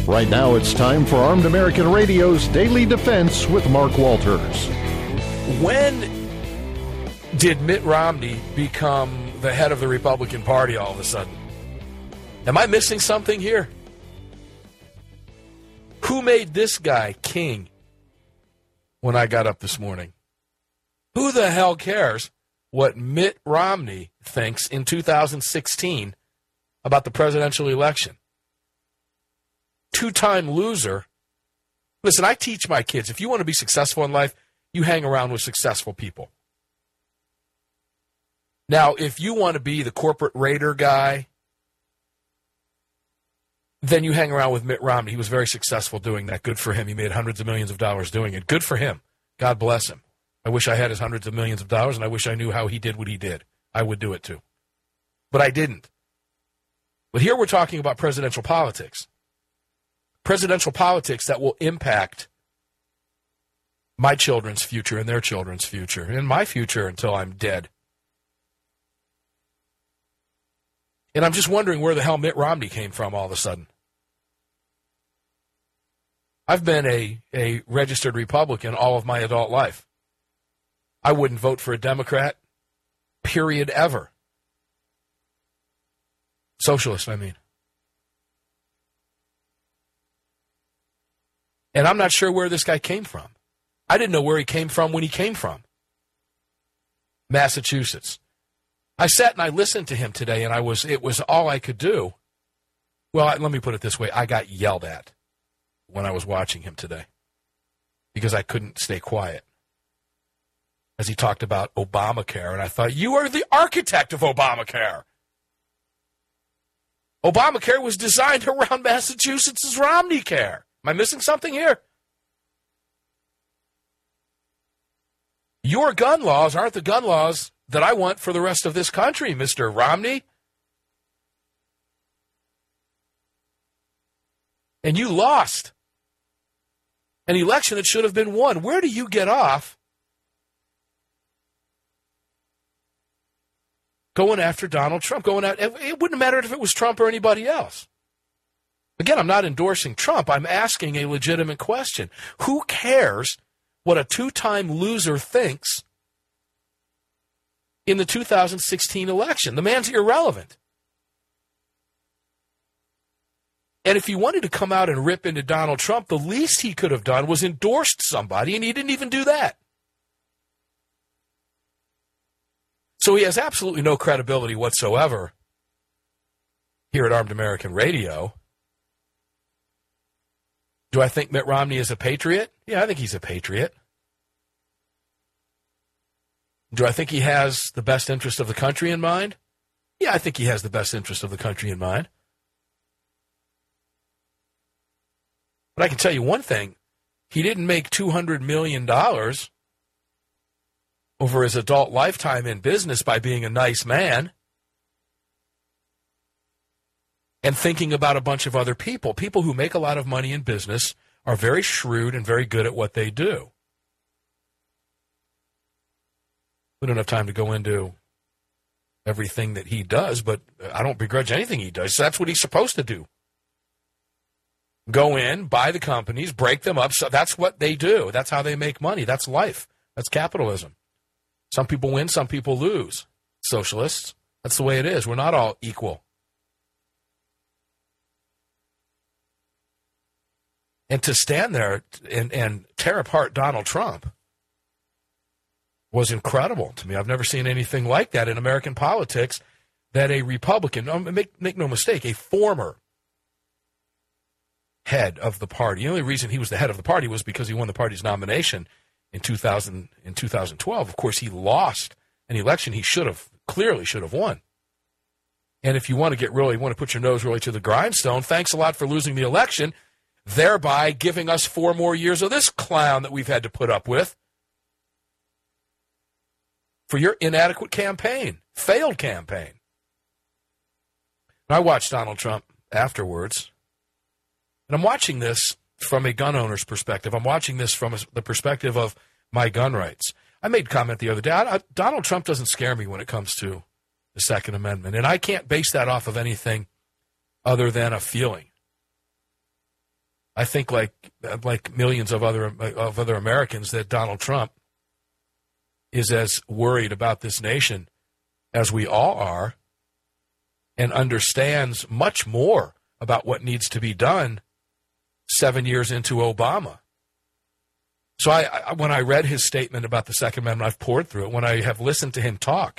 Right now it's time for Armed American Radio's Daily Defense with Mark Walters. When did Mitt Romney become the head of the Republican Party all of a sudden? Am I missing something here? Who made this guy king when I got up this morning? Who the hell cares what Mitt Romney thinks in 2016 about the presidential election? Two-time loser. Listen, I teach my kids, if you want to be successful in life, you hang around with successful people. Now, if you want to be the corporate raider guy, then you hang around with Mitt Romney. He was very successful doing that. Good for him. He made hundreds of millions of dollars doing it. Good for him. God bless him. I wish I had his hundreds of millions of dollars, and I wish I knew how he did what he did. I would do it too. But I didn't. But here we're talking about presidential politics. Presidential politics that will impact my children's future and their children's future and my future until I'm dead. And I'm just wondering where the hell Mitt Romney came from all of a sudden. I've been a registered Republican all of my adult life. I wouldn't vote for a Democrat, period, ever. Socialist, I mean. And I'm not sure where this guy came from. I didn't know where he came from when he came from. Massachusetts. I sat and I listened to him today, and it was all I could do. Well, let me put it this way. I got yelled at when I was watching him today because I couldn't stay quiet as he talked about Obamacare, and I thought, you are the architect of Obamacare. Obamacare was designed around Massachusetts' Romney Care. Am I missing something here? Your gun laws aren't the gun laws that I want for the rest of this country, Mr. Romney. And you lost an election that should have been won. Where do you get off going after Donald Trump? It wouldn't matter if it was Trump or anybody else. Again, I'm not endorsing Trump. I'm asking a legitimate question. Who cares what a two-time loser thinks in the 2016 election? The man's irrelevant. And if he wanted to come out and rip into Donald Trump, the least he could have done was endorsed somebody, and he didn't even do that. So he has absolutely no credibility whatsoever here at Armed American Radio. Do I think Mitt Romney is a patriot? Yeah, I think he's a patriot. Do I think he has the best interest of the country in mind? Yeah, I think he has the best interest of the country in mind. But I can tell you one thing. He didn't make $200 million over his adult lifetime in business by being a nice man and thinking about a bunch of other people. People who make a lot of money in business are very shrewd and very good at what they do. We don't have time to go into everything that he does, but I don't begrudge anything he does. That's what he's supposed to do. Go in, buy the companies, break them up. So that's what they do. That's how they make money. That's life. That's capitalism. Some people win, some people lose. Socialists, that's the way it is. We're not all equal. And to stand there and tear apart Donald Trump was incredible to me. I've never seen anything like that in American politics, that a Republican, make no mistake, a former head of the party. The only reason he was the head of the party was because he won the party's nomination in 2012. Of course, he lost an election he clearly should have won. And if you want to put your nose really to the grindstone, thanks a lot for losing the election, thereby giving us 4 more years of this clown that we've had to put up with for your inadequate campaign, failed campaign. I watched Donald Trump afterwards, and I'm watching this from a gun owner's perspective. I'm watching this from the perspective of my gun rights. I made a comment the other day. Donald Trump doesn't scare me when it comes to the Second Amendment, and I can't base that off of anything other than a feeling. I think, like millions of other Americans, that Donald Trump is as worried about this nation as we all are, and understands much more about what needs to be done 7 years into Obama. So when I read his statement about the Second Amendment, I've poured through it. When I have listened to him talk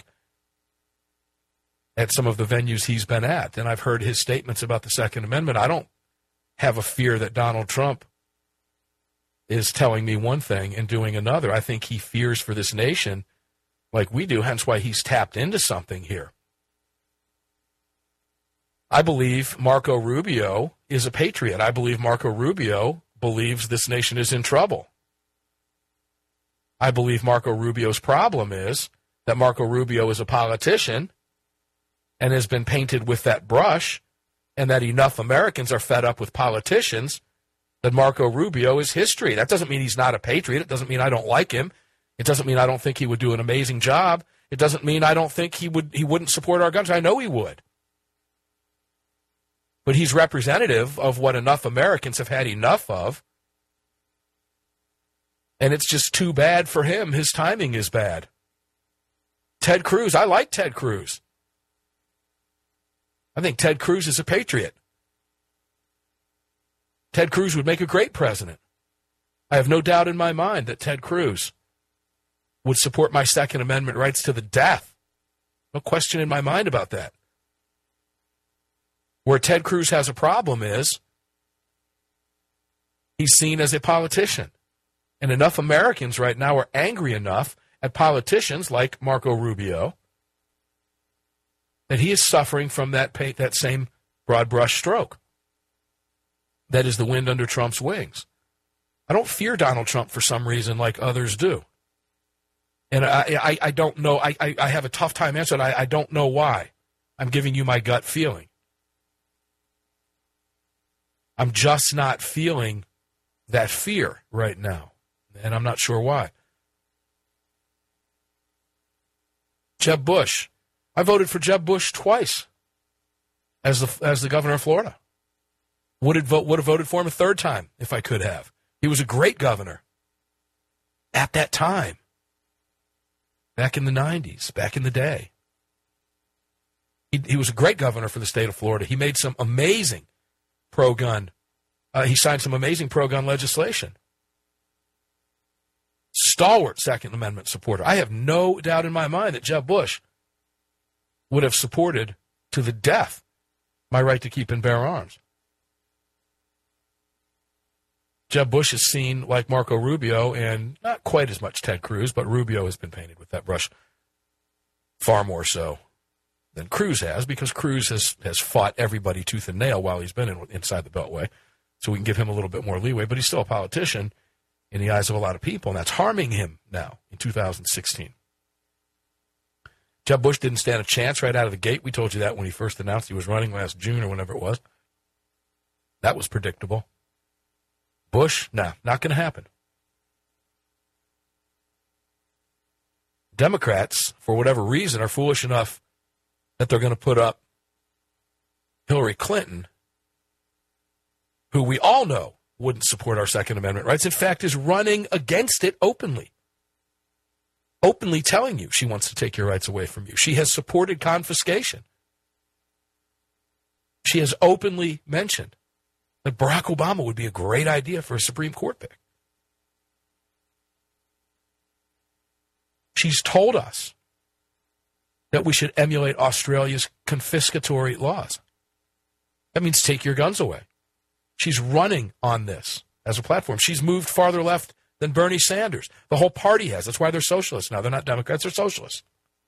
at some of the venues he's been at, and I've heard his statements about the Second Amendment, I don't have a fear that Donald Trump is telling me one thing and doing another. I think he fears for this nation like we do, hence why he's tapped into something here. I believe Marco Rubio is a patriot. I believe Marco Rubio believes this nation is in trouble. I believe Marco Rubio's problem is that Marco Rubio is a politician and has been painted with that brush, and that enough Americans are fed up with politicians that Marco Rubio is history. That doesn't mean he's not a patriot. It doesn't mean I don't like him. It doesn't mean I don't think he would do an amazing job. It doesn't mean I don't think he wouldn't support our guns. I know he would. But he's representative of what enough Americans have had enough of. And it's just too bad for him. His timing is bad. Ted Cruz, I like Ted Cruz. I think Ted Cruz is a patriot. Ted Cruz would make a great president. I have no doubt in my mind that Ted Cruz would support my Second Amendment rights to the death. No question in my mind about that. Where Ted Cruz has a problem is he's seen as a politician. And enough Americans right now are angry enough at politicians like Marco Rubio that he is suffering from that same broad brush stroke. That is the wind under Trump's wings. I don't fear Donald Trump for some reason like others do. And I don't know. I have a tough time answering. I don't know why. I'm giving you my gut feeling. I'm just not feeling that fear right now. And I'm not sure why. Jeb Bush. I voted for Jeb Bush twice as the governor of Florida. Would have voted for him a third time if I could have. He was a great governor at that time. Back in the 90s, back in the day. He was a great governor for the state of Florida. He made some amazing pro-gun. He signed some amazing pro-gun legislation. Stalwart Second Amendment supporter. I have no doubt in my mind that Jeb Bush would have supported to the death my right to keep and bear arms. Jeb Bush is seen like Marco Rubio, and not quite as much Ted Cruz, but Rubio has been painted with that brush far more so than Cruz has, because Cruz has fought everybody tooth and nail while he's been inside the Beltway. So we can give him a little bit more leeway, but he's still a politician in the eyes of a lot of people, and that's harming him now in 2016. Jeb Bush didn't stand a chance right out of the gate. We told you that when he first announced he was running last June or whenever it was. That was predictable. Bush, nah, not going to happen. Democrats, for whatever reason, are foolish enough that they're going to put up Hillary Clinton, who we all know wouldn't support our Second Amendment rights, in fact, is running against it openly. Openly telling you she wants to take your rights away from you. She has supported confiscation. She has openly mentioned that Barack Obama would be a great idea for a Supreme Court pick. She's told us that we should emulate Australia's confiscatory laws. That means take your guns away. She's running on this as a platform. She's moved farther left than Bernie Sanders. The whole party has. That's why they're socialists now. They're not Democrats, they're socialists.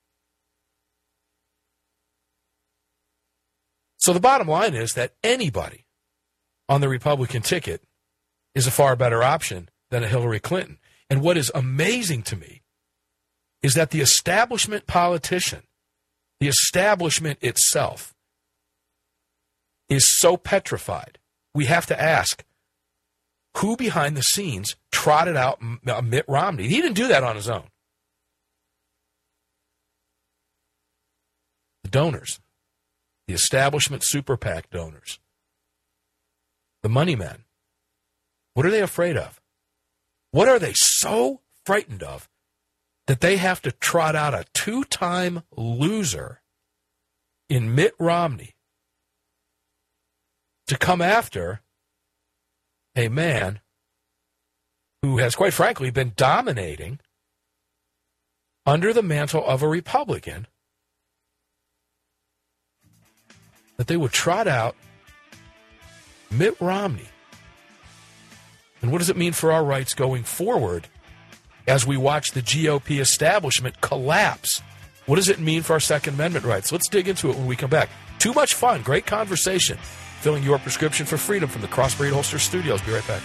So the bottom line is that anybody on the Republican ticket is a far better option than a Hillary Clinton. And what is amazing to me is that the establishment politician, the establishment itself, is so petrified. We have to ask, who behind the scenes trotted out Mitt Romney? He didn't do that on his own. The donors, the establishment super PAC donors, the money men, What are they afraid of? What are they so frightened of that they have to trot out a two-time loser in Mitt Romney to come after a man who has, quite frankly, been dominating under the mantle of a Republican, that they would trot out Mitt Romney? And what does it mean for our rights going forward as we watch the GOP establishment collapse? What does it mean for our Second Amendment rights? Let's dig into it when we come back. Too much fun. Great conversation. Filling your prescription for freedom from the Crossbreed Holster Studios. Be right back.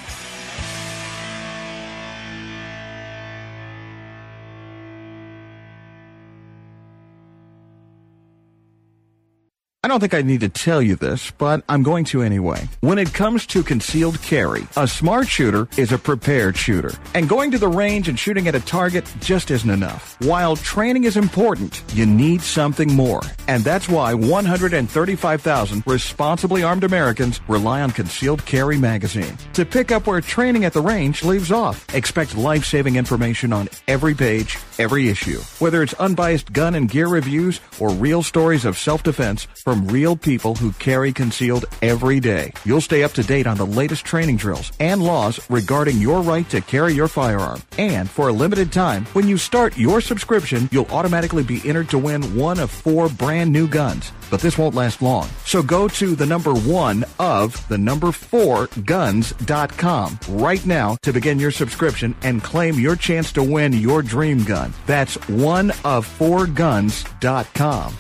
I don't think I need to tell you this, but I'm going to anyway. When it comes to concealed carry, a smart shooter is a prepared shooter. And going to the range and shooting at a target just isn't enough. While training is important, you need something more. And that's why 135,000 responsibly armed Americans rely on Concealed Carry Magazine to pick up where training at the range leaves off. Expect life-saving information on every page, every issue. Whether it's unbiased gun and gear reviews or real stories of self-defense from real people who carry concealed every day. You'll stay up to date on the latest training drills and laws regarding your right to carry your firearm. And for a limited time, when you start your subscription, you'll automatically be entered to win one of 4 brand new guns. But this won't last long. So go to the number 1 of the number 4 guns.com right now to begin your subscription and claim your chance to win your dream gun. That's 1of4guns.com.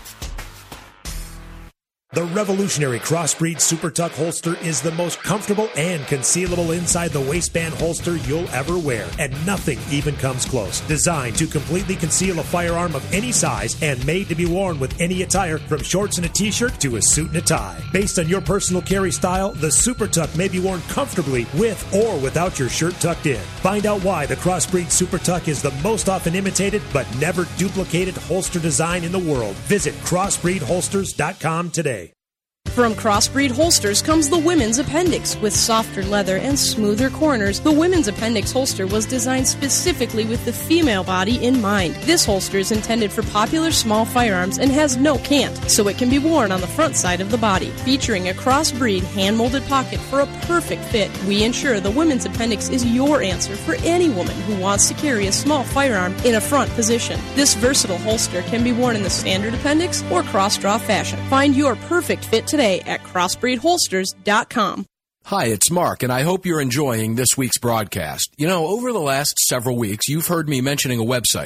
The revolutionary Crossbreed Super Tuck holster is the most comfortable and concealable inside the waistband holster you'll ever wear, and nothing even comes close. Designed to completely conceal a firearm of any size and made to be worn with any attire, from shorts and a t-shirt to a suit and a tie. Based on your personal carry style, the Super Tuck may be worn comfortably with or without your shirt tucked in. Find out why the Crossbreed Super Tuck is the most often imitated but never duplicated holster design in the world. Visit crossbreedholsters.com today. From Crossbreed Holsters comes the Women's Appendix. With softer leather and smoother corners, the Women's Appendix holster was designed specifically with the female body in mind. This holster is intended for popular small firearms and has no cant, so it can be worn on the front side of the body. Featuring a Crossbreed hand-molded pocket for a perfect fit, we ensure the Women's Appendix is your answer for any woman who wants to carry a small firearm in a front position. This versatile holster can be worn in the standard appendix or cross-draw fashion. Find your perfect fit today at crossbreedholsters.com. Hi, it's Mark, and I hope you're enjoying this week's broadcast. You know, over the last several weeks, you've heard me mentioning a website,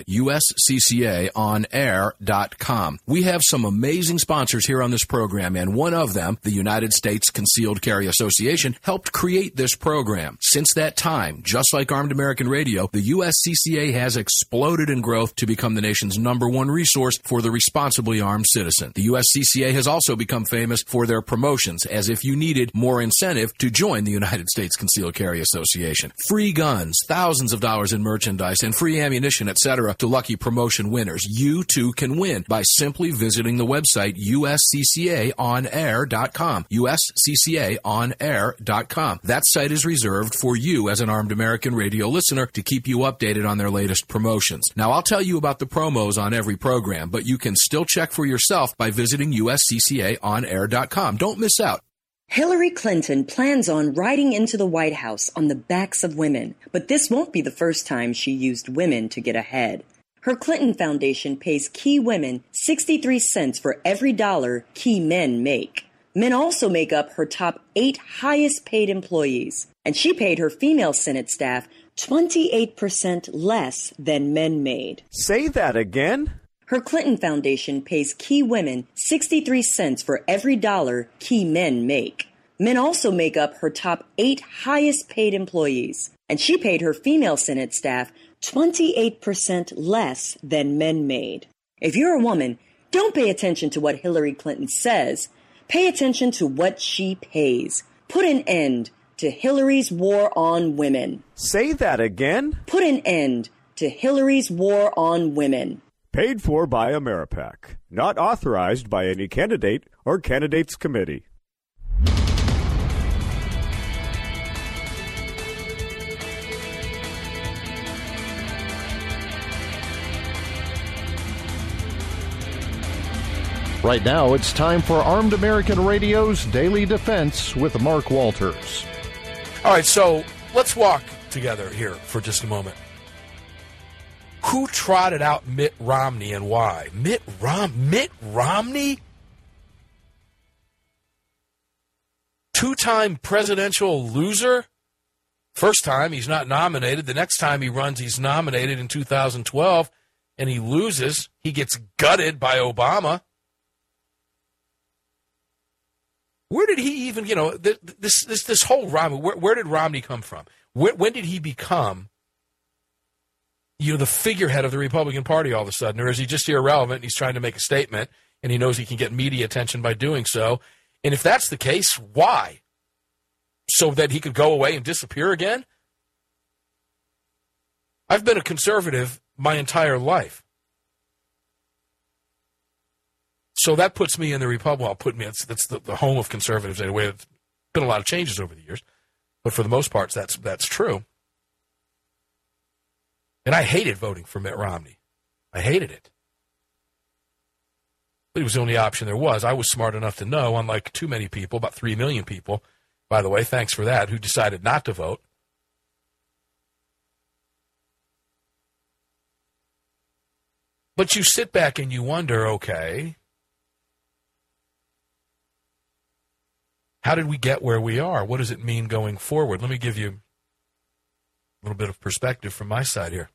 usccaaonair.com. We have some amazing sponsors here on this program, and one of them, the United States Concealed Carry Association, helped create this program. Since that time, just like Armed American Radio, the USCCA has exploded in growth to become the nation's #1 resource for the responsibly armed citizen. The USCCA has also become famous for their promotions, as if you needed more incentive to join the United States Concealed Carry Association. Free guns, thousands of dollars in merchandise, and free ammunition, etc. to lucky promotion winners. You too can win by simply visiting the website usccaaonair.com. usccaaonair.com. That site is reserved for you as an Armed American Radio listener to keep you updated on their latest promotions. Now, I'll tell you about the promos on every program, but you can still check for yourself by visiting usccaaonair.com. Don't miss out. Hillary Clinton plans on riding into the White House on the backs of women, but this won't be the first time she used women to get ahead. Her Clinton Foundation pays key women 63 cents for every dollar key men make. Men also make up her top 8 highest paid employees, and she paid her female Senate staff 28% less than men made. Say that again? Her Clinton Foundation pays key women 63 cents for every dollar key men make. Men also make up her top 8 highest paid employees, and she paid her female Senate staff 28% less than men made. If you're a woman, don't pay attention to what Hillary Clinton says. Pay attention to what she pays. Put an end to Hillary's war on women. Say that again? Put an end to Hillary's war on women. Paid for by Ameripac. Not authorized by any candidate or candidates committee. Right now, it's time for Armed American Radio's Daily Defense with Mark Walters. All right, so let's walk together here for just a moment. Who trotted out Mitt Romney and why? Mitt Romney? Two-time presidential loser? First time, he's not nominated. The next time he runs, he's nominated in 2012, and he loses. He gets gutted by Obama. Where did he even, this whole Romney, where did Romney come from? When did he become, the figurehead of the Republican Party all of a sudden? Or is he just irrelevant and he's trying to make a statement and he knows he can get media attention by doing so? And if that's the case, why? So that he could go away and disappear again? I've been a conservative my entire life. So that puts me in the Republican. That's the home of conservatives anyway. There's been a lot of changes over the years, but for the most part, that's true. And I hated voting for Mitt Romney. I hated it. But it was the only option there was. I was smart enough to know, unlike too many people, about 3 million people, by the way, thanks for that, who decided not to vote. But you sit back and you wonder, okay, how did we get where we are? What does it mean going forward? Let me give you a little bit of perspective from my side here.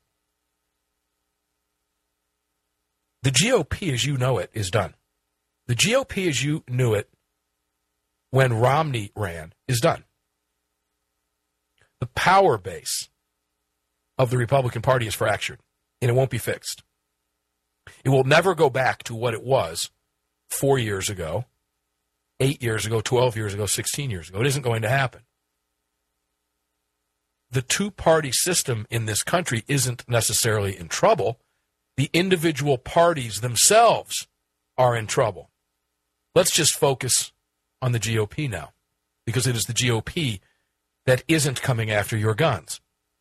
The GOP, as you know it, is done. The GOP, as you knew it when Romney ran, is done. The power base of the Republican Party is fractured, and it won't be fixed. It will never go back to what it was 4 years ago, 8 years ago, 12 years ago, 16 years ago. It isn't going to happen. The two-party system in this country isn't necessarily in trouble. The individual parties themselves are in trouble. Let's just focus on the GOP now, because it is the GOP that isn't coming after your guns.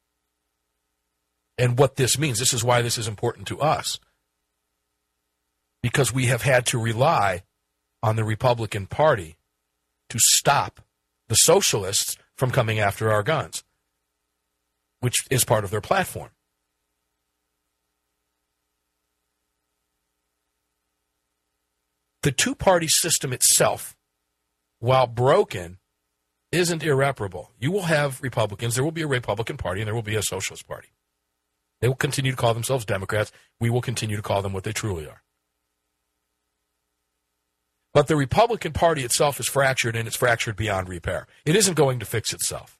And what this means, this is why this is important to us, because we have had to rely on the Republican Party to stop the socialists from coming after our guns, which is part of their platform. The two-party system itself, while broken, isn't irreparable. You will have Republicans, there will be a Republican Party, and there will be a Socialist Party. They will continue to call themselves Democrats. We will continue to call them what they truly are. But the Republican Party itself is fractured, and it's fractured beyond repair. It isn't going to fix itself.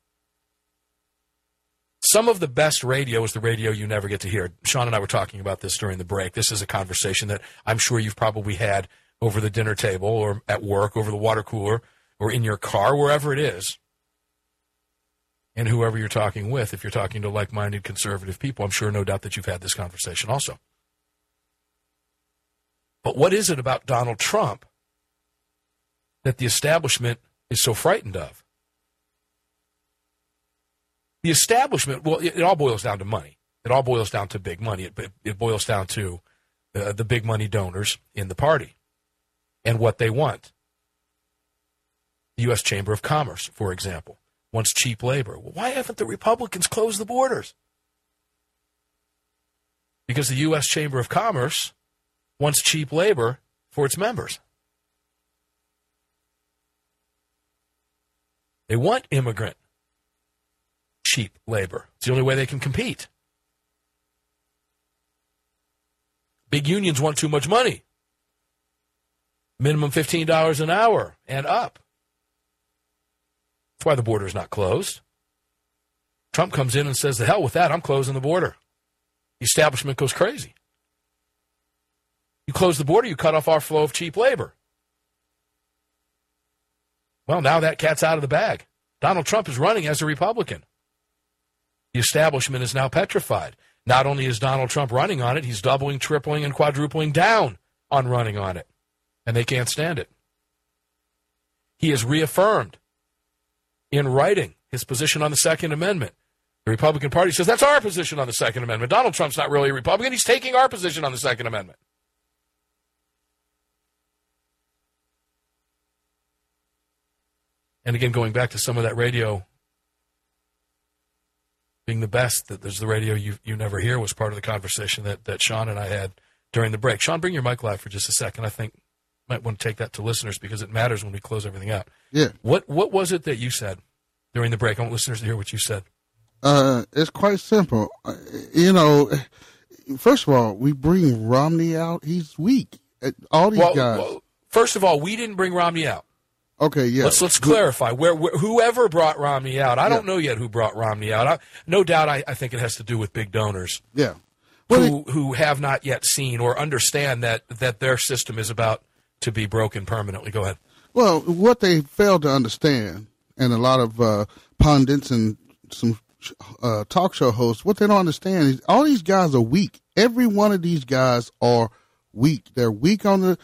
Some of the best radio is the radio you never get to hear. Sean and I were talking about this during the break. This is a conversation that I'm sure you've probably had over the dinner table or at work, over the water cooler, or in your car, wherever it is. And whoever you're talking with, if you're talking to like-minded conservative people, I'm sure no doubt that you've had this conversation also. But what is it about Donald Trump that the establishment is so frightened of? The establishment, well, it all boils down to money. It all boils down to big money. It boils down to the big money donors in the party and what they want. The U.S. Chamber of Commerce, for example, wants cheap labor. Well, why haven't the Republicans closed the borders? Because the U.S. Chamber of Commerce wants cheap labor for its members. They want immigrant cheap labor. It's the only way they can compete. Big unions want too much money. Minimum $15 an hour and up. That's why the border is not closed. Trump comes in and says, the hell with that, I'm closing the border. The establishment goes crazy. You close the border, you cut off our flow of cheap labor. Well, now that cat's out of the bag. Donald Trump is running as a Republican. The establishment is now petrified. Not only is Donald Trump running on it, he's doubling, tripling, and quadrupling down on running on it. And they can't stand it. He has reaffirmed in writing his position on the Second Amendment. The Republican Party says, that's our position on the Second Amendment. Donald Trump's not really a Republican. He's taking our position on the Second Amendment. And again, going back to some of that radio being the best, that there's the radio you never hear was part of the conversation that Sean and I had during the break. Sean, bring your mic live for just a second. I think you might want to take that to listeners because it matters when we close everything out. Yeah. What was it that you said during the break? I want listeners to hear what you said. It's quite simple. First of all, we bring Romney out. He's weak. All these guys. Well, first of all, we didn't bring Romney out. Okay, yeah. Let's clarify. Whoever brought Romney out, I don't know yet who brought Romney out. No doubt I think it has to do with big donors. Yeah. Who have not yet seen or understand that their system is about to be broken permanently. Go ahead. Well, what they failed to understand, and a lot of pundits and some talk show hosts, what they don't understand is all these guys are weak. Every one of these guys are weak. They're weak on the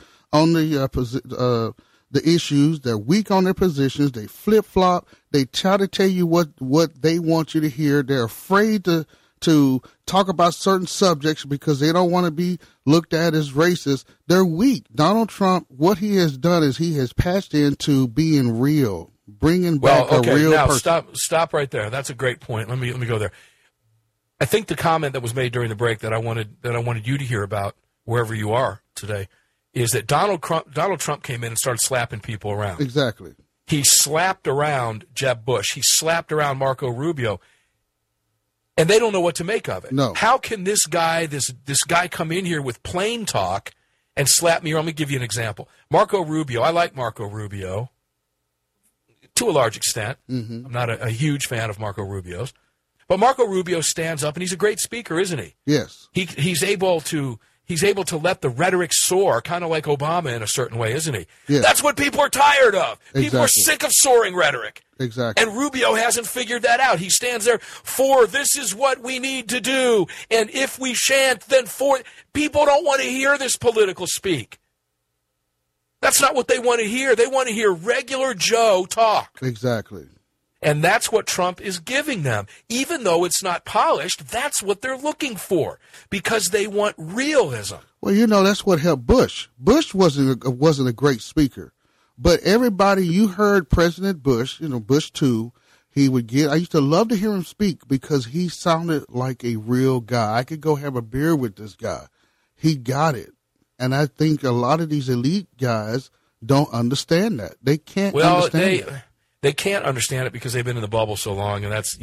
issues. They're weak on their positions. They flip flop. They try to tell you what they want you to hear. They're afraid to talk about certain subjects because they don't want to be looked at as racist. They're weak. Donald Trump, what he has done is he has patched into being real, bringing back a real person. Stop right there. That's a great point. Let me go there. I think the comment that was made during the break that I wanted you to hear about wherever you are today is that Donald Trump came in and started slapping people around. Exactly. He slapped around Jeb Bush. He slapped around Marco Rubio. And they don't know what to make of it. No. How can this guy come in here with plain talk and slap me? Let me give you an example. Marco Rubio. I like Marco Rubio to a large extent. Mm-hmm. I'm not a huge fan of Marco Rubio's. But Marco Rubio stands up, and he's a great speaker, isn't he? Yes. He's able to let the rhetoric soar, kind of like Obama in a certain way, isn't he? Yes. That's what people are tired of. Exactly. People are sick of soaring rhetoric. Exactly. And Rubio hasn't figured that out. He stands there this is what we need to do. And if we shan't, then people don't want to hear this political speak. That's not what they want to hear. They want to hear regular Joe talk. Exactly. And that's what Trump is giving them. Even though it's not polished, that's what they're looking for because they want realism. Well, that's what helped Bush. Bush wasn't a great speaker. But everybody, you heard President Bush, Bush 2, I used to love to hear him speak because he sounded like a real guy. I could go have a beer with this guy. He got it. And I think a lot of these elite guys don't understand that. They can't understand it. They can't understand it because they've been in the bubble so long, and that's,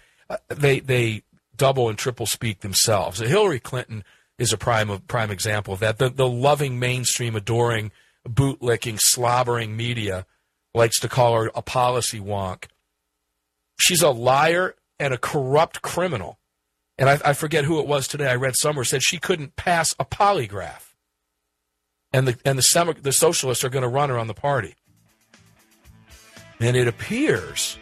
they double and triple speak themselves. Hillary Clinton is a prime example of that. The loving, mainstream, adoring, bootlicking, slobbering media likes to call her a policy wonk. She's a liar and a corrupt criminal. And I forget who it was today. I read somewhere said she couldn't pass a polygraph. And the socialists are going to run her on the party. And it appears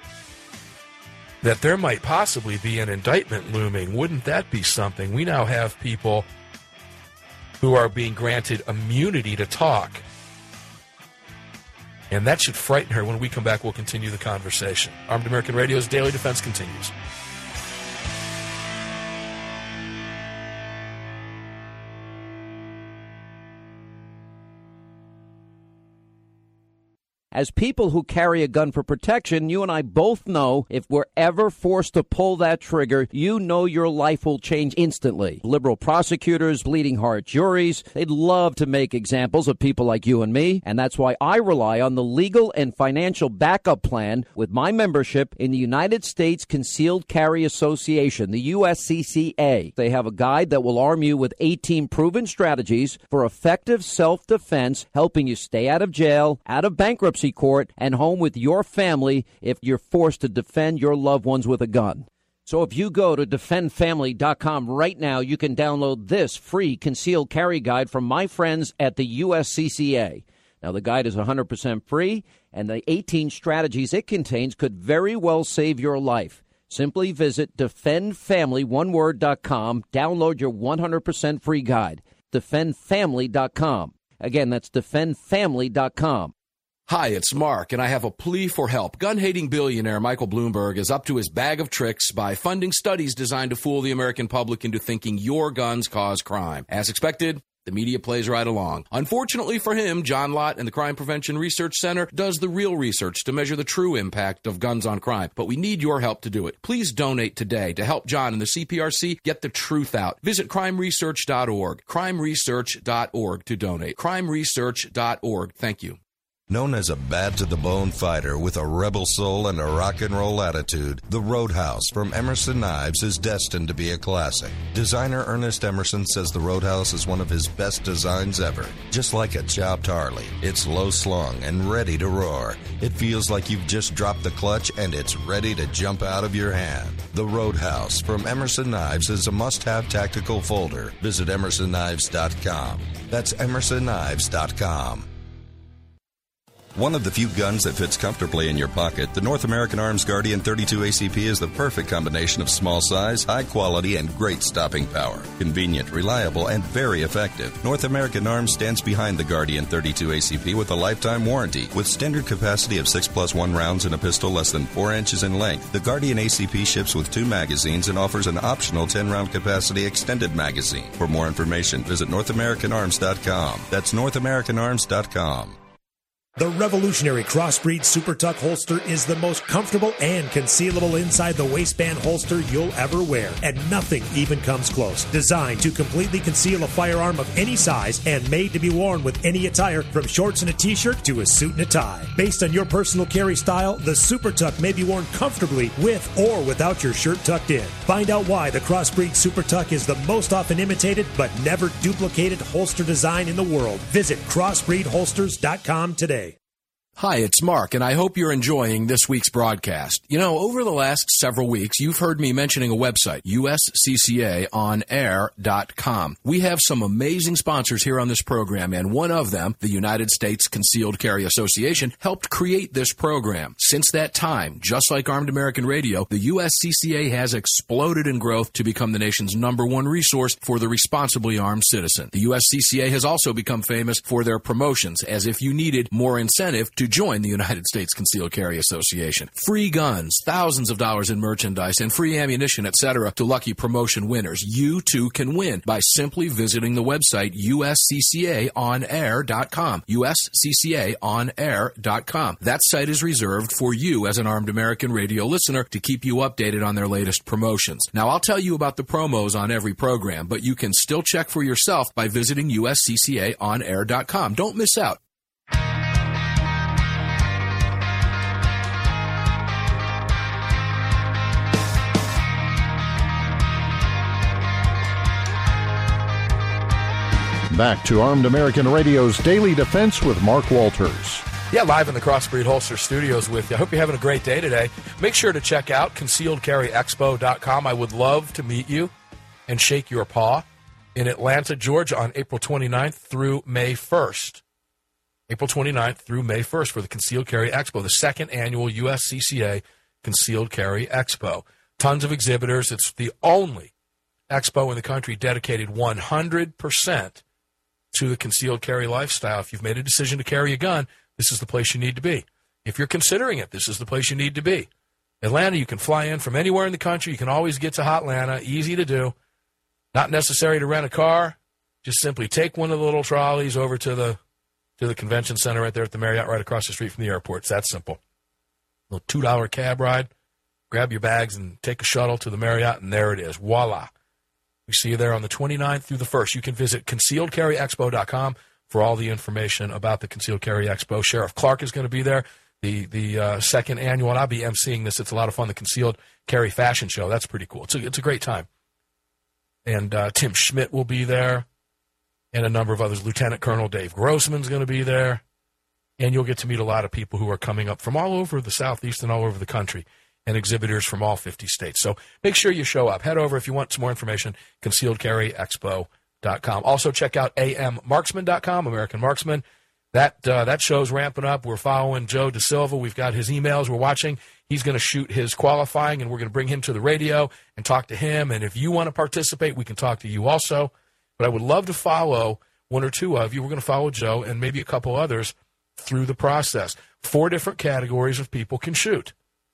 that there might possibly be an indictment looming. Wouldn't that be something? We now have people who are being granted immunity to talk. And that should frighten her. When we come back, we'll continue the conversation. Armed American Radio's Daily Defense continues. As people who carry a gun for protection, you and I both know if we're ever forced to pull that trigger, you know your life will change instantly. Liberal prosecutors, bleeding heart juries, they'd love to make examples of people like you and me, and that's why I rely on the legal and financial backup plan with my membership in the United States Concealed Carry Association, the USCCA. They have a guide that will arm you with 18 proven strategies for effective self-defense, helping you stay out of jail, out of bankruptcy court, and home with your family if you're forced to defend your loved ones with a gun. So if you go to defendfamily.com right now, you can download this free concealed carry guide from my friends at the USCCA. Now, the guide is 100% free, and the 18 strategies it contains could very well save your life. Simply visit defendfamily.com, download your 100% free guide. Defendfamily.com. Again, that's defendfamily.com. Hi, it's Mark, and I have a plea for help. Gun-hating billionaire Michael Bloomberg is up to his bag of tricks by funding studies designed to fool the American public into thinking your guns cause crime. As expected, The media plays right along. Unfortunately for him, John Lott and the Crime Prevention Research Center does the real research to measure the true impact of guns on crime. But we need your help to do it. Please donate today to help John and the CPRC get the truth out. Visit crimeresearch.org. crimeresearch.org to donate. crimeresearch.org. Thank you. Known as a bad-to-the-bone fighter with a rebel soul and a rock and roll attitude, the Roadhouse from Emerson Knives is destined to be a classic. Designer Ernest Emerson says the Roadhouse is one of his best designs ever. Just like a chopped Harley, it's low-slung and ready to roar. It feels like you've just dropped the clutch and it's ready to jump out of your hand. The Roadhouse from Emerson Knives is a must-have tactical folder. Visit emersonKnives.com. That's emersonKnives.com. One of the few guns that fits comfortably in your pocket, the North American Arms Guardian 32 ACP is the perfect combination of small size, high quality, and great stopping power. Convenient, reliable, and very effective. North American Arms stands behind the Guardian 32 ACP with a lifetime warranty. With standard capacity of 6+1 rounds in a pistol less than 4 inches in length, the Guardian ACP ships with 2 magazines and offers an optional 10-round capacity extended magazine. For more information, visit NorthAmericanArms.com. That's NorthAmericanArms.com. The revolutionary Crossbreed Super Tuck holster is the most comfortable and concealable inside the waistband holster you'll ever wear, and nothing even comes close. Designed to completely conceal a firearm of any size and made to be worn with any attire, from shorts and a t-shirt to a suit and a tie. Based on your personal carry style, the Super Tuck may be worn comfortably with or without your shirt tucked in. Find out why the Crossbreed Super Tuck is the most often imitated but never duplicated holster design in the world. Visit crossbreedholsters.com today. Hi, it's Mark, and I hope you're enjoying this week's broadcast. You know, over the last several weeks, you've heard me mentioning a website, usccaonair.com. We have some amazing sponsors here on this program, and one of them, the United States Concealed Carry Association, helped create this program. Since that time, just like Armed American Radio, the USCCA has exploded in growth to become the nation's #1 resource for the responsibly armed citizen. The USCCA has also become famous for their promotions, as if you needed more incentive to join the United States Concealed Carry Association. Free guns, thousands of dollars in merchandise, and free ammunition, etc. to lucky promotion winners. You too can win by simply visiting the website usccaonair.com. usccaonair.com. That site is reserved for you as an Armed American Radio listener to keep you updated on their latest promotions. Now, I'll tell you about the promos on every program, but you can still check for yourself by visiting usccaonair.com. Don't miss out. Back to Armed American Radio's Daily Defense with Mark Walters. Yeah, live in the Crossbreed Holster Studios with you. I hope you're having a great day today. Make sure to check out ConcealedCarryExpo.com. I would love to meet you and shake your paw in Atlanta, Georgia on April 29th through May 1st. April 29th through May 1st for the Concealed Carry Expo, the second annual USCCA Concealed Carry Expo. Tons of exhibitors. It's the only expo in the country dedicated 100% to the concealed carry lifestyle. If you've made a decision to carry a gun, this is the place you need to be. If you're considering it, this is the place you need to be. Atlanta, you can fly in from anywhere in the country. You can always get to Hotlanta. Easy to do. Not necessary to rent a car. Just simply take one of the little trolleys over to the convention center right there at the Marriott, right across the street from the airport. It's that simple. A little $2 cab ride. Grab your bags and take a shuttle to the Marriott, and there it is. Voila. We see you there on the 29th through the 1st. You can visit ConcealedCarryExpo.com for all the information about the Concealed Carry Expo. Sheriff Clark is going to be there, the second annual, and I'll be emceeing this. It's a lot of fun, the Concealed Carry Fashion Show. That's pretty cool. It's a great time. And Tim Schmidt will be there, and a number of others. Lieutenant Colonel Dave Grossman's going to be there, and you'll get to meet a lot of people who are coming up from all over the Southeast and all over the country, and exhibitors from all 50 states. So make sure you show up. Head over if you want some more information, ConcealedCarryExpo.com. Also check out AMMarksman.com, American Marksman. That show's ramping up. We're following Joe DeSilva. We've got his emails we're watching. He's going to shoot his qualifying, and we're going to bring him to the radio and talk to him. And if you want to participate, we can talk to you also. But I would love to follow one or two of you. We're going to follow Joe and maybe a couple others through the process. 4 different categories of people can shoot.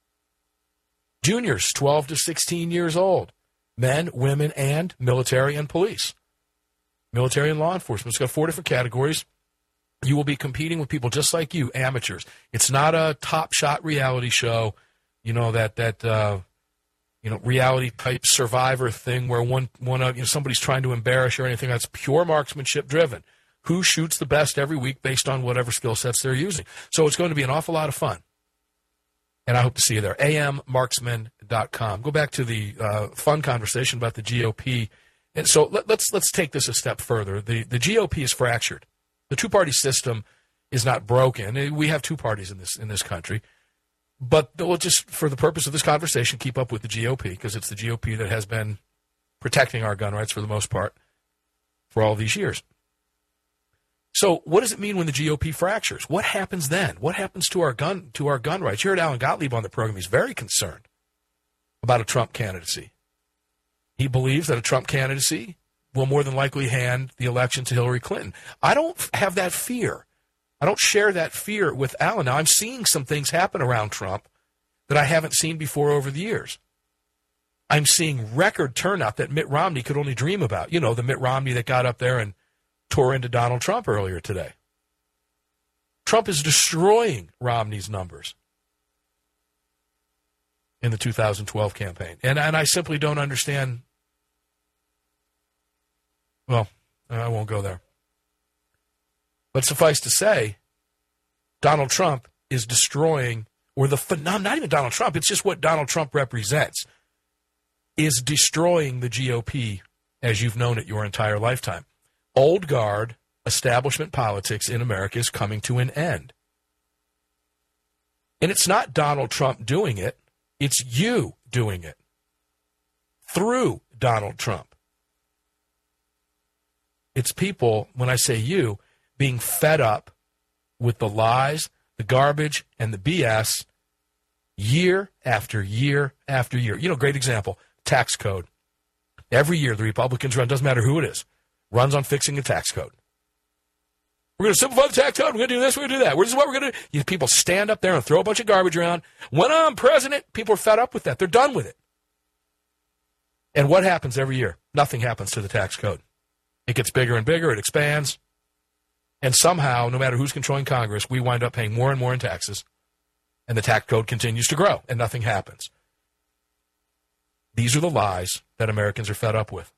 Juniors, 12 to 16 years old, men, women, and military and police. military and law enforcement. It's got 4 different categories. You will be competing with people just like you, amateurs. It's not a top shot reality show, that reality type Survivor thing where one of somebody's trying to embarrass you or anything. That's pure marksmanship driven. Who shoots the best every week based on whatever skill sets they're using. So it's going to be an awful lot of fun. And I hope to see you there. ammarksman.com. Go back to the fun conversation about the GOP. And so let's take this a step further. The GOP is fractured. The two-party system is not broken. We have 2 parties in this country. But we'll just, for the purpose of this conversation, keep up with the GOP, because it's the GOP that has been protecting our gun rights for the most part for all these years. So what does it mean when the GOP fractures? What happens then? What happens to our gun rights? You heard Alan Gottlieb on the program. He's very concerned about a Trump candidacy. He believes that a Trump candidacy will more than likely hand the election to Hillary Clinton. I don't have that fear. I don't share that fear with Alan. Now, I'm seeing some things happen around Trump that I haven't seen before over the years. I'm seeing record turnout that Mitt Romney could only dream about. The Mitt Romney that got up there and tore into Donald Trump earlier today. Trump is destroying Romney's numbers in the 2012 campaign. And I simply don't understand. Well, I won't go there. But suffice to say, Donald Trump is destroying, or not even Donald Trump, it's just what Donald Trump represents, is destroying the GOP as you've known it your entire lifetime. Old guard establishment politics in America is coming to an end. And it's not Donald Trump doing it. It's you doing it through Donald Trump. It's people, when I say you, being fed up with the lies, the garbage, and the BS year after year after year. Great example, tax code. Every year the Republicans run, doesn't matter who it is, runs on fixing the tax code. We're going to simplify the tax code. We're going to do this. We're going to do that. This is what we're going to do. You people stand up there and throw a bunch of garbage around. When I'm president, people are fed up with that. They're done with it. And what happens every year? Nothing happens to the tax code. It gets bigger and bigger. It expands. And somehow, no matter who's controlling Congress, we wind up paying more and more in taxes. And the tax code continues to grow, and nothing happens. These are the lies that Americans are fed up with.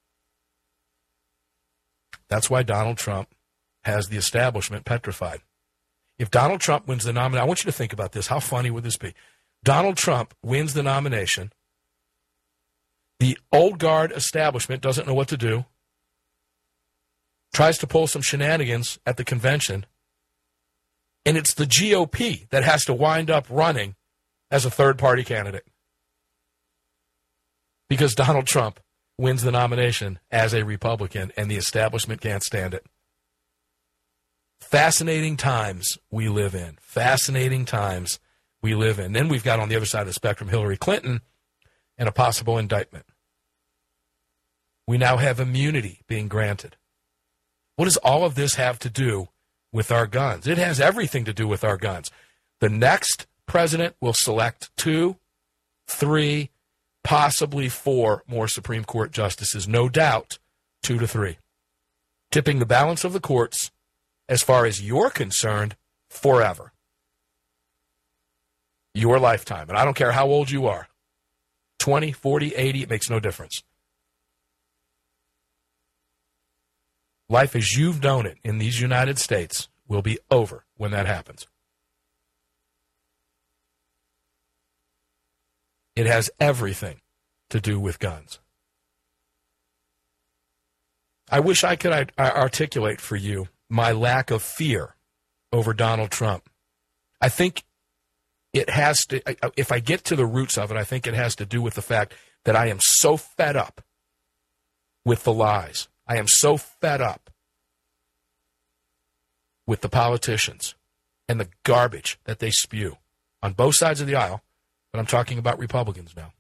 That's why Donald Trump has the establishment petrified. If Donald Trump wins the nomination, I want you to think about this. How funny would this be? Donald Trump wins the nomination. The old guard establishment doesn't know what to do. Tries to pull some shenanigans at the convention. And it's the GOP that has to wind up running as a third-party candidate. Because Donald Trump wins the nomination as a Republican, and the establishment can't stand it. Fascinating times we live in. Fascinating times we live in. Then we've got on the other side of the spectrum Hillary Clinton and a possible indictment. We now have immunity being granted. What does all of this have to do with our guns? It has everything to do with our guns. The next president will select 2, 3, possibly 4 more Supreme Court justices. No doubt 2 to 3. Tipping the balance of the courts, as far as you're concerned, forever. Your lifetime. And I don't care how old you are. 20, 40, 80, it makes no difference. Life as you've known it in these United States will be over when that happens. It has everything to do with guns. I wish I could articulate for you my lack of fear over Donald Trump. I think it has to, if I get to the roots of it, I think it has to do with the fact that I am so fed up with the lies. I am so fed up with the politicians and the garbage that they spew on both sides of the aisle, but I'm talking about Republicans now,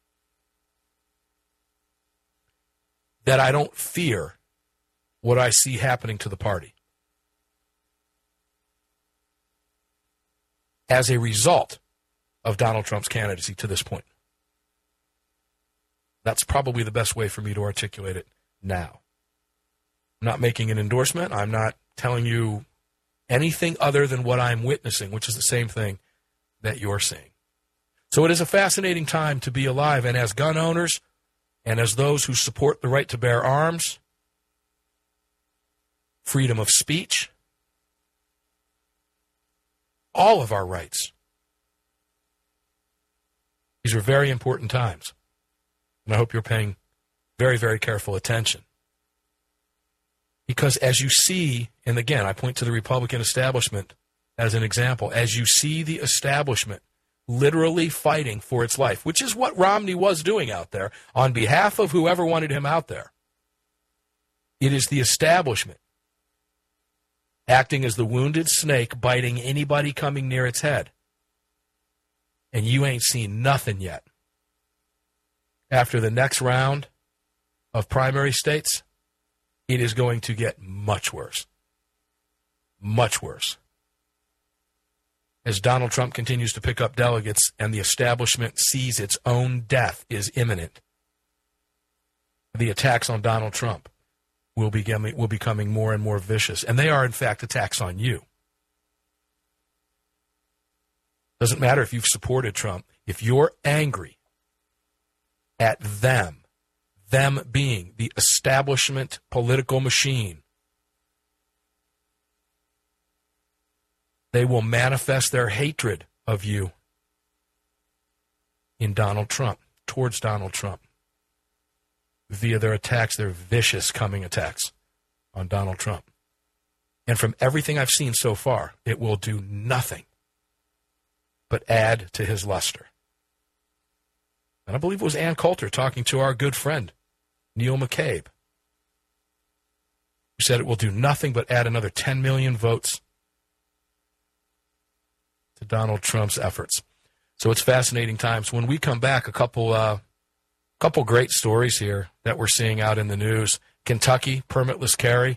that I don't fear what I see happening to the party as a result of Donald Trump's candidacy to this point. That's probably the best way for me to articulate it now. I'm not making an endorsement. I'm not telling you anything other than what I'm witnessing, which is the same thing that you're seeing. So it is a fascinating time to be alive, and as gun owners and as those who support the right to bear arms, freedom of speech, all of our rights. These are very important times, and I hope you're paying very, very careful attention. Because as you see, and again, I point to the Republican establishment as an example, as you see the establishment literally fighting for its life, which is what Romney was doing out there on behalf of whoever wanted him out there. It is the establishment acting as the wounded snake, biting anybody coming near its head. And you ain't seen nothing yet. After the next round of primary states, it is going to get much worse. Much worse. As Donald Trump continues to pick up delegates and the establishment sees its own death is imminent, the attacks on Donald Trump will be becoming more and more vicious. And they are, in fact, attacks on you. Doesn't matter if you've supported Trump. If you're angry at them being the establishment political machine, they will manifest their hatred of you in Donald Trump, towards Donald Trump, via their attacks, their vicious coming attacks on Donald Trump. And from everything I've seen so far, it will do nothing but add to his luster. And I believe it was Ann Coulter talking to our good friend, Neil McCabe, who said it will do nothing but add another 10 million votes to Donald Trump's efforts. So it's fascinating times. When we come back, a couple great stories here that we're seeing out in the news. Kentucky, permitless carry.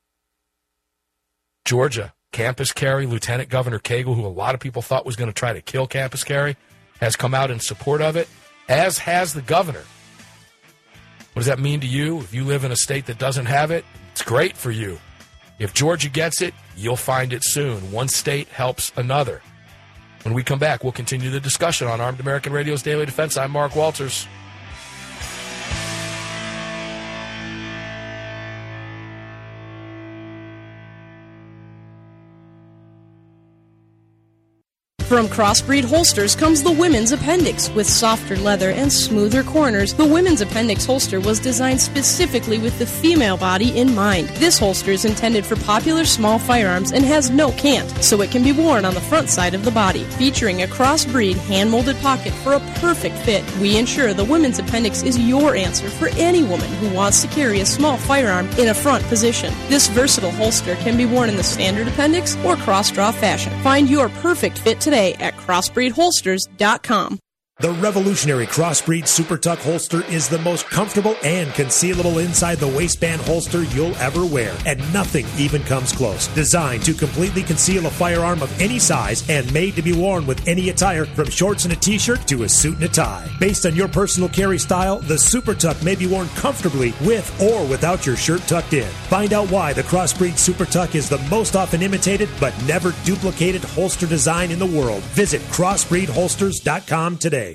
Georgia, campus carry. Lieutenant Governor Cagle, who a lot of people thought was going to try to kill campus carry, has come out in support of it, as has the governor. What does that mean to you? If you live in a state that doesn't have it, it's great for you. If Georgia gets it, you'll find it soon. One state helps another. When we come back, we'll continue the discussion on Armed American Radio's Daily Defense. I'm Mark Walters. From Crossbreed Holsters comes the Women's Appendix. With softer leather and smoother corners, the Women's Appendix holster was designed specifically with the female body in mind. This holster is intended for popular small firearms and has no cant, so it can be worn on the front side of the body. Featuring a crossbreed hand-molded pocket for a perfect fit, we ensure the Women's Appendix is your answer for any woman who wants to carry a small firearm in a front position. This versatile holster can be worn in the standard appendix or cross-draw fashion. Find your perfect fit today at crossbreedholsters.com. The revolutionary Crossbreed Super Tuck holster is the most comfortable and concealable inside the waistband holster you'll ever wear, and nothing even comes close. Designed to completely conceal a firearm of any size and made to be worn with any attire, from shorts and a t-shirt to a suit and a tie. Based on your personal carry style, the Super Tuck may be worn comfortably with or without your shirt tucked in. Find out why the Crossbreed Super Tuck is the most often imitated but never duplicated holster design in the world. Visit crossbreedholsters.com today.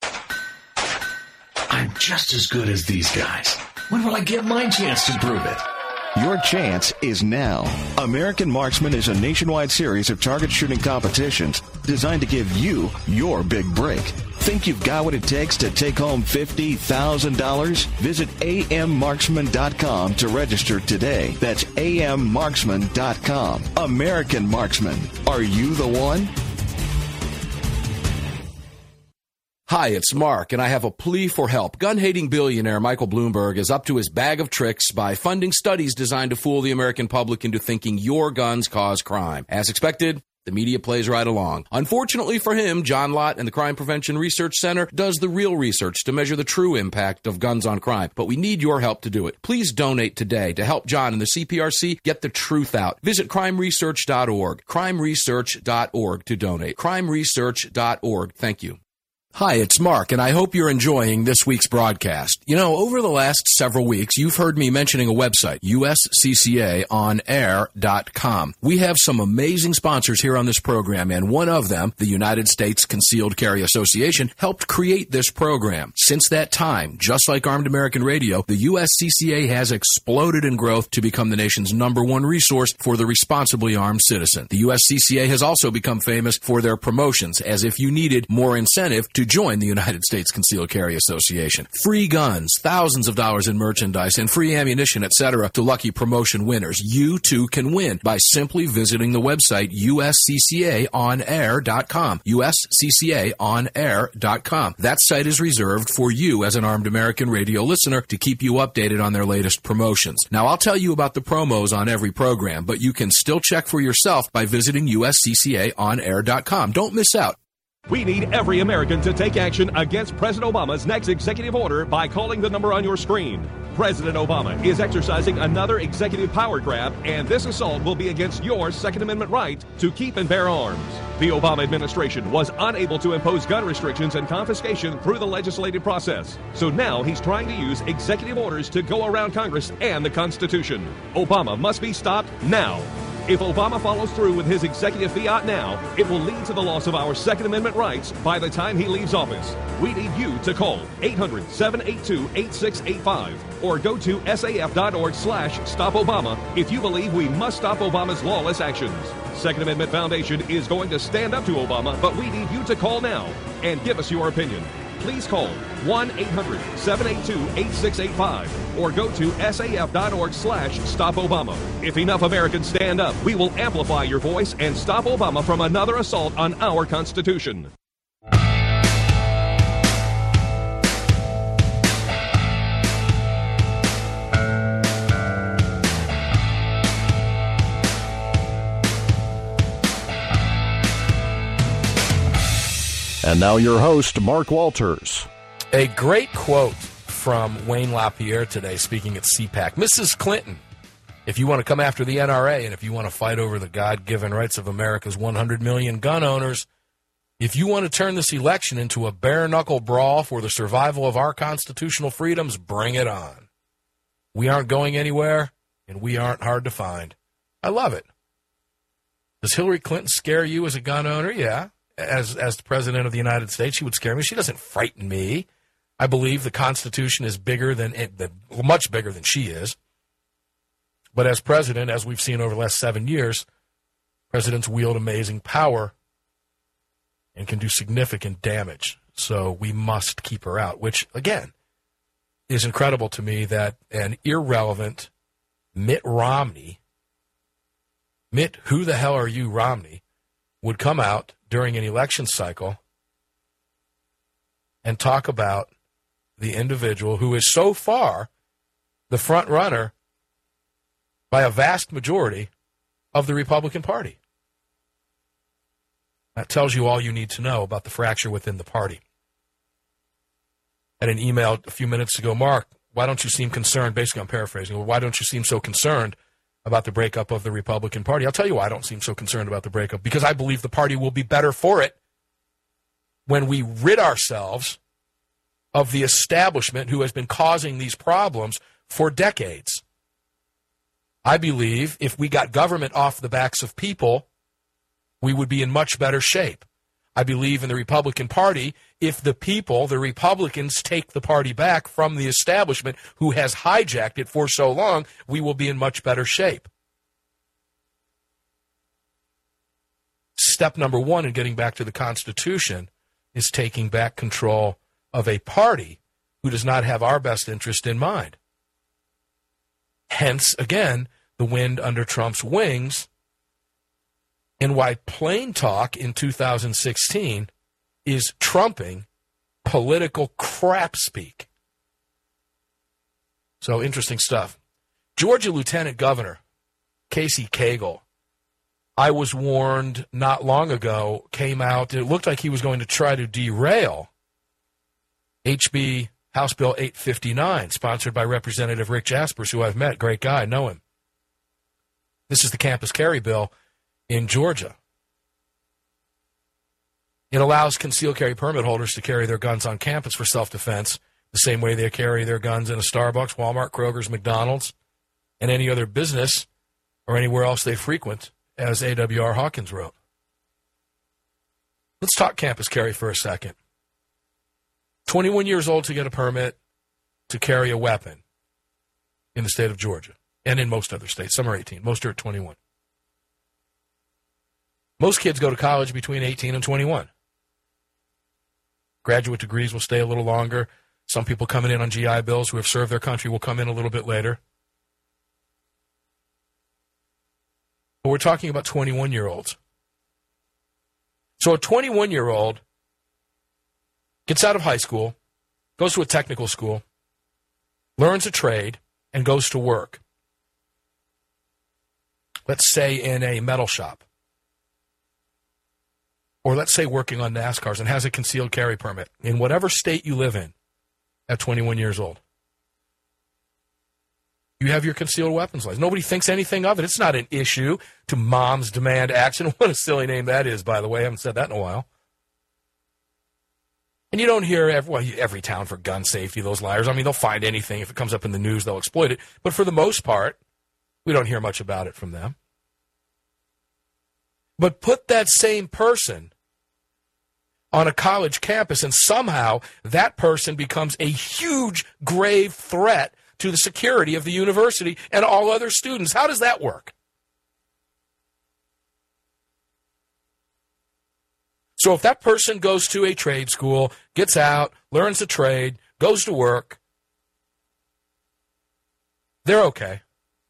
I'm just as good as these guys. When will I get my chance to prove it? Your chance is now. American Marksman is a nationwide series of target shooting competitions designed to give you your big break. Think you've got what it takes to take home $50,000? Visit ammarksman.com to register today. That's ammarksman.com. American Marksman. Are you the one? Hi, it's Mark, and I have a plea for help. Gun-hating billionaire Michael Bloomberg is up to his bag of tricks by funding studies designed to fool the American public into thinking your guns cause crime. As expected, the media plays right along. Unfortunately for him, John Lott and the Crime Prevention Research Center does the real research to measure the true impact of guns on crime. But we need your help to do it. Please donate today to help John and the CPRC get the truth out. Visit crimeresearch.org. crimeresearch.org to donate. crimeresearch.org. Thank you. Hi, it's Mark, and I hope you're enjoying this week's broadcast. You know, over the last several weeks, you've heard me mentioning a website, usccaonair.com. We have some amazing sponsors here on this program, and one of them, the United States Concealed Carry Association, helped create this program. Since that time, just like Armed American Radio, the USCCA has exploded in growth to become the nation's #1 resource for the responsibly armed citizen. The USCCA has also become famous for their promotions, as if you needed more incentive to join the United States Concealed Carry Association. Free guns, thousands of dollars in merchandise, and free ammunition, etc. to lucky promotion winners. You too can win by simply visiting the website usccaonair.com. usccaonair.com. That site is reserved for you as an Armed American Radio listener to keep you updated on their latest promotions. Now, I'll tell you about the promos on every program, but you can still check for yourself by visiting usccaonair.com. Don't miss out. We need every American to take action against President Obama's next executive order by calling the number on your screen. President Obama is exercising another executive power grab, and this assault will be against your Second Amendment right to keep and bear arms. The Obama administration was unable to impose gun restrictions and confiscation through the legislative process. So now he's trying to use executive orders to go around Congress and the Constitution. Obama must be stopped now. If Obama follows through with his executive fiat now, it will lead to the loss of our Second Amendment rights by the time he leaves office. We need you to call 800-782-8685 or go to saf.org/stopobama if you believe we must stop Obama's lawless actions. Second Amendment Foundation is going to stand up to Obama, but we need you to call now and give us your opinion. Please call 1-800-782-8685 or go to saf.org/stopobama. If enough Americans stand up, we will amplify your voice and stop Obama from another assault on our Constitution. And now your host, Mark Walters. A great quote from Wayne LaPierre today, speaking at CPAC. Mrs. Clinton, if you want to come after the NRA and if you want to fight over the God-given rights of America's 100 million gun owners, if you want to turn this election into a bare-knuckle brawl for the survival of our constitutional freedoms, bring it on. We aren't going anywhere, and we aren't hard to find. I love it. Does Hillary Clinton scare you as a gun owner? Yeah. As the President of the United States, she would scare me. She doesn't frighten me. I believe the Constitution is much bigger than she is. But as President, as we've seen over the last 7 years, presidents wield amazing power and can do significant damage. So we must keep her out, which, again, is incredible to me that an irrelevant Mitt Romney, Mitt, who the hell are you, Romney, would come out during an election cycle and talk about the individual who is so far the front runner by a vast majority of the Republican Party. That tells you all you need to know about the fracture within the party. I had an email a few minutes ago, Mark, why don't you seem concerned? Basically, I'm paraphrasing. Why don't you seem so concerned about the breakup of the Republican Party? I'll tell you why I don't seem so concerned about the breakup. Because I believe the party will be better for it when we rid ourselves of the establishment who has been causing these problems for decades. I believe if we got government off the backs of people, we would be in much better shape. I believe in the Republican Party, if the people, the Republicans, take the party back from the establishment who has hijacked it for so long, we will be in much better shape. Step number one in getting back to the Constitution is taking back control of a party who does not have our best interest in mind. Hence, again, the wind under Trump's wings, and why plain talk in 2016 is trumping political crap speak. So, interesting stuff. Georgia Lieutenant Governor Casey Cagle, I was warned not long ago, came out, it looked like he was going to try to derail HB House Bill 859, sponsored by Representative Rick Jaspers, who I've met, great guy, know him. This is the campus carry bill in Georgia. It allows concealed carry permit holders to carry their guns on campus for self-defense the same way they carry their guns in a Starbucks, Walmart, Kroger's, McDonald's, and any other business or anywhere else they frequent, as A.W.R. Hawkins wrote. Let's talk campus carry for a second. 21 years old to get a permit to carry a weapon in the state of Georgia and in most other states. Some are 18. Most are at 21. Most kids go to college between 18 and 21. Graduate degrees will stay a little longer. Some people coming in on GI Bills who have served their country will come in a little bit later. But we're talking about 21-year-olds. So a 21-year-old gets out of high school, goes to a technical school, learns a trade, and goes to work. Let's say in a metal shop. Or let's say working on NASCARs and has a concealed carry permit in whatever state you live in at 21 years old. You have your concealed weapons license. Nobody thinks anything of it. It's not an issue to Moms Demand Action. What a silly name that is, by the way. I haven't said that in a while. And you don't hear every town for gun safety, those liars. I mean, they'll find anything. If it comes up in the news, they'll exploit it. But for the most part, we don't hear much about it from them. But put that same person on a college campus, and somehow that person becomes a huge, grave threat to the security of the university and all other students. How does that work? So if that person goes to a trade school, gets out, learns a trade, goes to work, they're okay.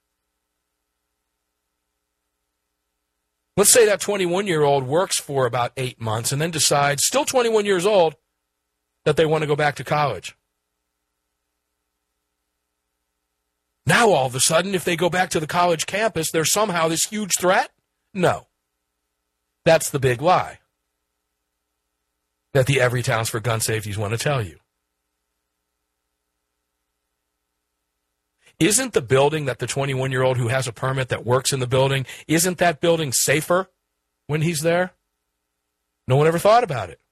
Let's say that 21-year-old works for about 8 months and then decides, still 21 years old, that they want to go back to college. Now, all of a sudden, if they go back to the college campus, they're somehow this huge threat? No. That's the big lie that the Every Towns for Gun Safeties want to tell you. Isn't the building that the 21-year-old who has a permit that works in the building, isn't that building safer when he's there? No one ever thought about it.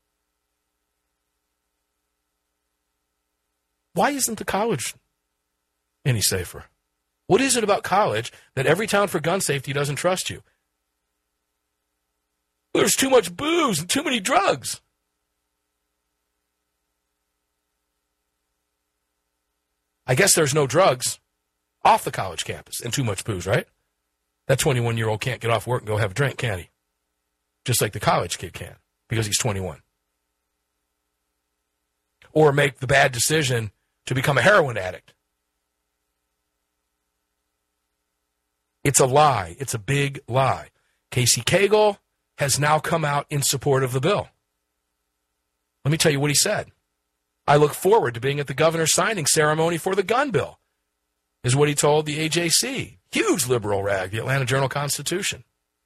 Why isn't the college any safer? What is it about college that Every Town for Gun Safety doesn't trust you? There's too much booze and too many drugs. I guess there's no drugs off the college campus and too much booze, right? That 21-year-old can't get off work and go have a drink, can he? Just like the college kid can, because he's 21. Or make the bad decision to become a heroin addict. It's a lie. It's a big lie. Casey Cagle has now come out in support of the bill. Let me tell you what he said. I look forward to being at the governor's signing ceremony for the gun bill, is what he told the AJC. Huge liberal rag, the Atlanta Journal-Constitution.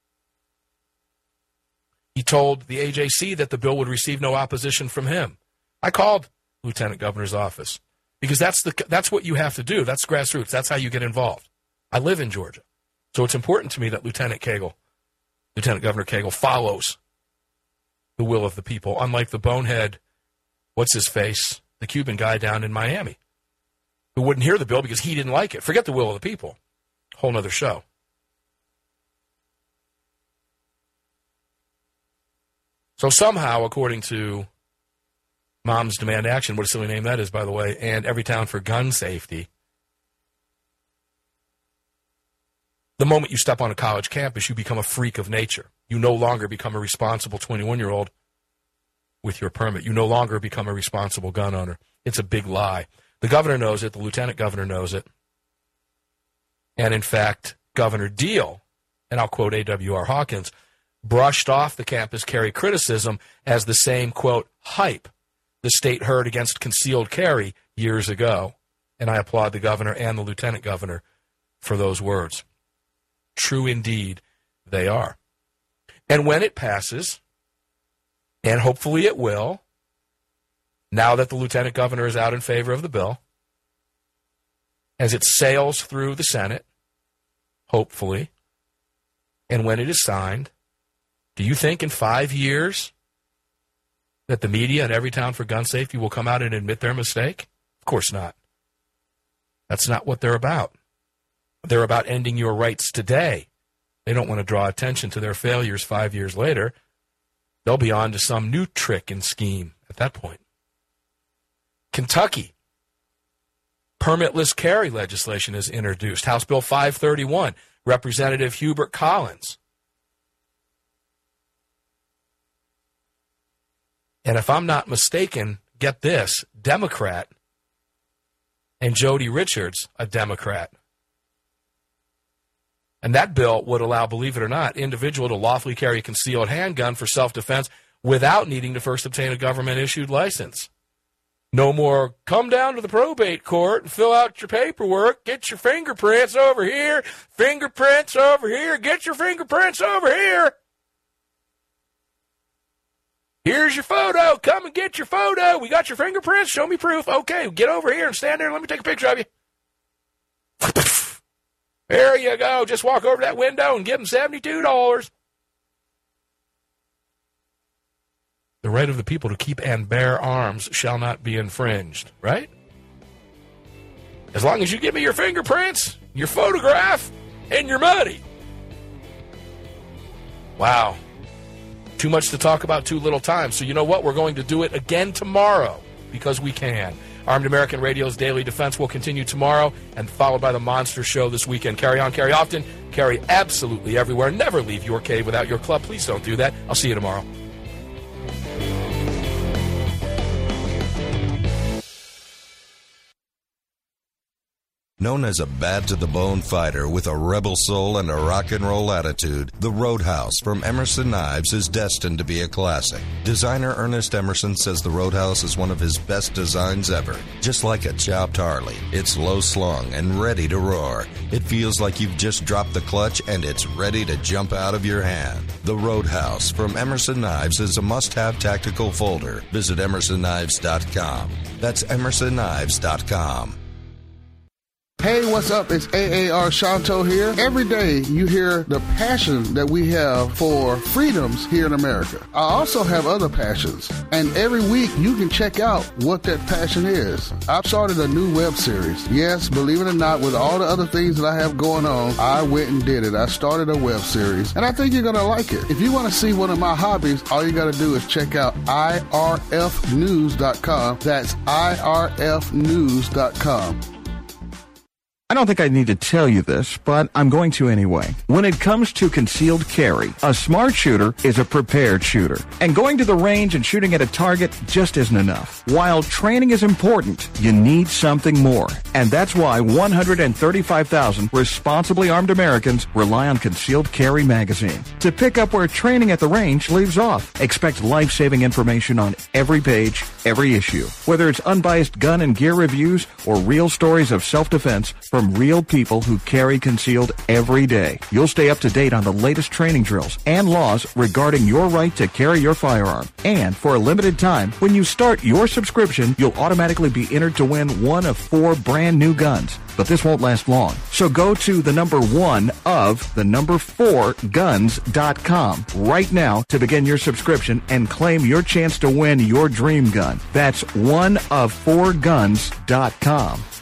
He told the AJC that the bill would receive no opposition from him. I called Lieutenant Governor's office because that's what you have to do. That's grassroots. That's how you get involved. I live in Georgia. So it's important to me that Lieutenant Governor Cagle follows the will of the people, unlike the bonehead, what's-his-face, the Cuban guy down in Miami, who wouldn't hear the bill because he didn't like it. Forget the will of the people. Whole nother show. So somehow, according to Moms Demand Action, what a silly name that is, by the way, and Every Town for Gun Safety, the moment you step on a college campus, you become a freak of nature. You no longer become a responsible 21-year-old with your permit. You no longer become a responsible gun owner. It's a big lie. The governor knows it. The lieutenant governor knows it. And, in fact, Governor Deal, and I'll quote A.W.R. Hawkins, brushed off the campus carry criticism as the same, quote, hype the state heard against concealed carry years ago. And I applaud the governor and the lieutenant governor for those words. True indeed, they are. And when it passes, and hopefully it will, now that the lieutenant governor is out in favor of the bill, as it sails through the Senate, hopefully, and when it is signed, do you think in 5 years that the media in every town for gun safety will come out and admit their mistake? Of course not. That's not what they're about. They're about ending your rights today. They don't want to draw attention to their failures 5 years later. They'll be on to some new trick and scheme at that point. Kentucky. Permitless carry legislation is introduced. House Bill 531. Representative Hubert Collins. And if I'm not mistaken, get this, Democrat, and Jody Richards, a Democrat. And that bill would allow, believe it or not, individual to lawfully carry a concealed handgun for self-defense without needing to first obtain a government-issued license. No more come down to the probate court and fill out your paperwork, get your fingerprints over here, fingerprints over here, get your fingerprints over here. Here's your photo. Come and get your photo. We got your fingerprints. Show me proof. Okay, get over here and stand there. Let me take a picture of you. There you go. Just walk over to that window and give them $72. The right of the people to keep and bear arms shall not be infringed, right? As long as you give me your fingerprints, your photograph, and your money. Wow. Too much to talk about, too little time. So you know what? We're going to do it again tomorrow because we can. Armed American Radio's Daily Defense will continue tomorrow and followed by the Monster Show this weekend. Carry on, carry often, carry absolutely everywhere. Never leave your cave without your club. Please don't do that. I'll see you tomorrow. Known as a bad-to-the-bone fighter with a rebel soul and a rock and roll attitude, the Roadhouse from Emerson Knives is destined to be a classic. Designer Ernest Emerson says the Roadhouse is one of his best designs ever. Just like a chopped Harley, it's low-slung and ready to roar. It feels like you've just dropped the clutch and it's ready to jump out of your hand. The Roadhouse from Emerson Knives is a must-have tactical folder. Visit EmersonKnives.com. That's EmersonKnives.com. Hey, what's up? It's AAR Shanto here. Every day you hear the passion that we have for freedoms here in America. I also have other passions. And every week you can check out what that passion is. I've started a new web series. Yes, believe it or not, with all the other things that I have going on, I went and did it. I started a web series. And I think you're going to like it. If you want to see one of my hobbies, all you got to do is check out IRFnews.com. That's IRFnews.com. I don't think I need to tell you this, but I'm going to anyway. When it comes to concealed carry, a smart shooter is a prepared shooter. And going to the range and shooting at a target just isn't enough. While training is important, you need something more. And that's why 135,000 responsibly armed Americans rely on Concealed Carry magazine. To pick up where training at the range leaves off. Expect life-saving information on every page, every issue. Whether it's unbiased gun and gear reviews or real stories of self-defense from real people who carry concealed every day. You'll stay up to date on the latest training drills and laws regarding your right to carry your firearm. And for a limited time, when you start your subscription, you'll automatically be entered to win one of 4 brand new guns. But this won't last long. So go to the number 1 of the number 4guns.com right now to begin your subscription and claim your chance to win your dream gun. That's 1of4guns.com.